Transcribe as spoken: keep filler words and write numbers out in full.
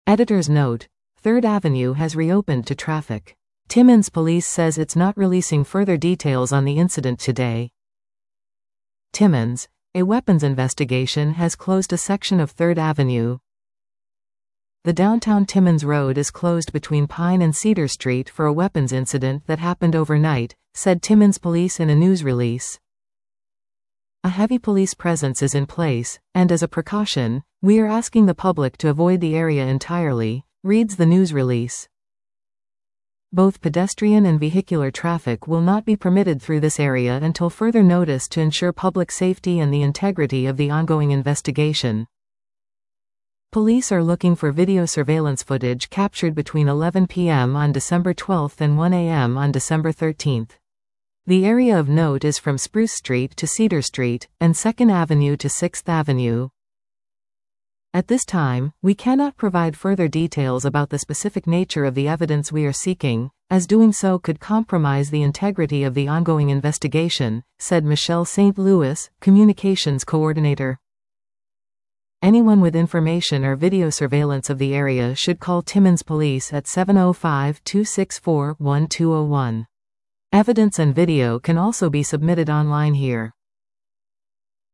Editor's note: Third Avenue has reopened to traffic. Timmins Police says it's not releasing further details on the incident today. Timmins: a weapons investigation has closed a section of Third Avenue. The downtown Timmins Road is closed between Pine and Cedar Street for a weapons incident that happened overnight, said Timmins Police in a news release. A heavy police presence is in place, and as a precaution, we are asking the public to avoid the area entirely, reads the news release. Both pedestrian and vehicular traffic will not be permitted through this area until further notice to ensure public safety and the integrity of the ongoing investigation. Police are looking for video surveillance footage captured between eleven p m on December twelfth and one a m on December thirteenth. The area of note is from Spruce Street to Cedar Street, and Second Avenue to Sixth Avenue. At this time, we cannot provide further details about the specific nature of the evidence we are seeking, as doing so could compromise the integrity of the ongoing investigation, said Michelle Saint Louis, Communications Coordinator. Anyone with information or video surveillance of the area should call Timmins Police at seven oh five, two six four, one two oh one. Evidence and video can also be submitted online here.